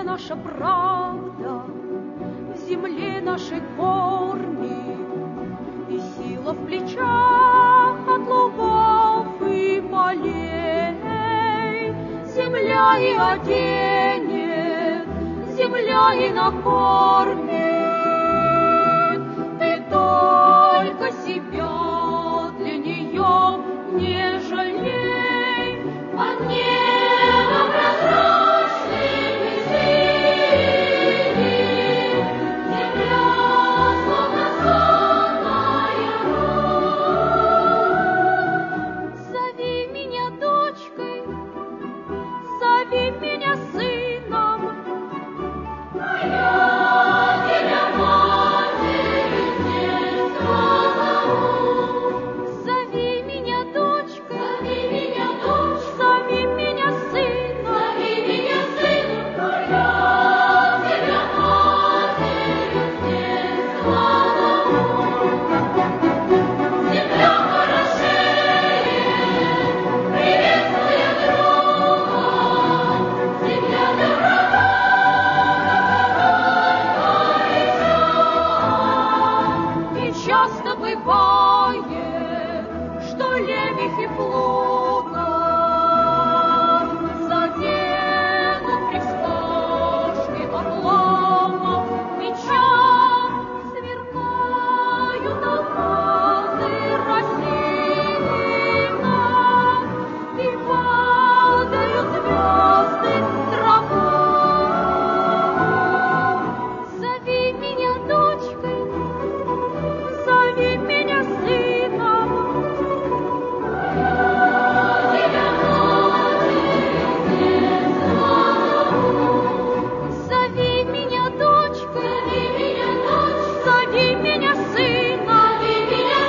наша правда, в земле наши корни, и сила в плечах от лугов и полей. Земля и оденет, земля и накормит. Ты только себя для нее не жалей, под небом прозрачным и синим. Земля словно сонная роль. Зови меня дочкой, зови меня сыном, а я тебя матерью с детства зову. Зови меня дочкой, зови меня сыном, а я тебя матерью с детства зову. Земля хорошеет, приветствуя друга, земля для врага, и часто бывает, что лемех и плуга заденут при вспышке обломов меча, сверкают алмазы рассеянно, и падают звезды в траву. Зови меня дочкой, зови меня сыном, тебя матерью с детства зову. Зови меня дочкой, зови меня сыном, а я тебя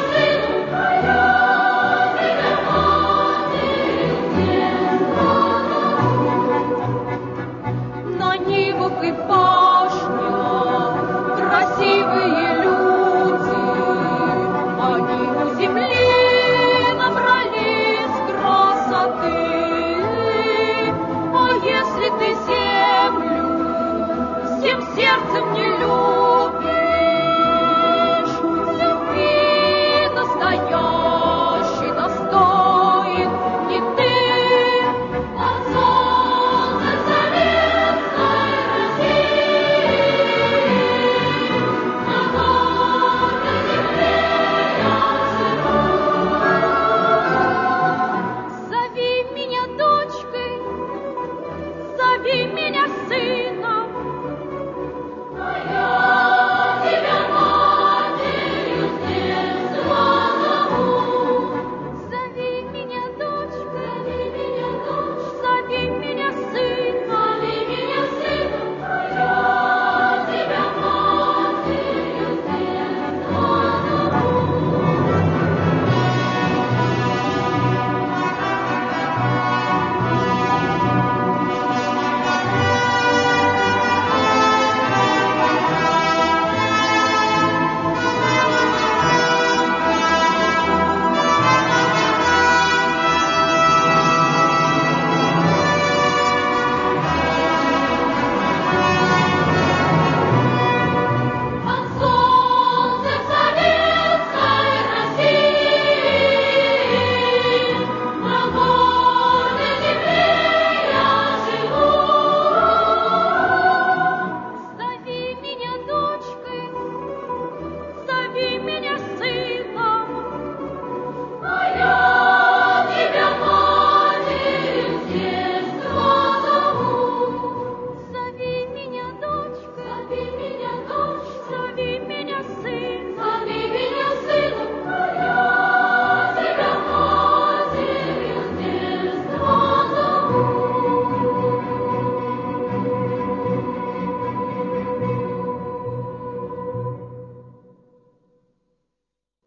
матерью с детства зову. На нивах и пашнях красивые люди, они у земли набрались красоты. А если ты землю всем сердцем не любишь, любви настоящий достоин не ты. Под солнцем советской России, на гордой земле я живу. Зови меня дочкой, зови меня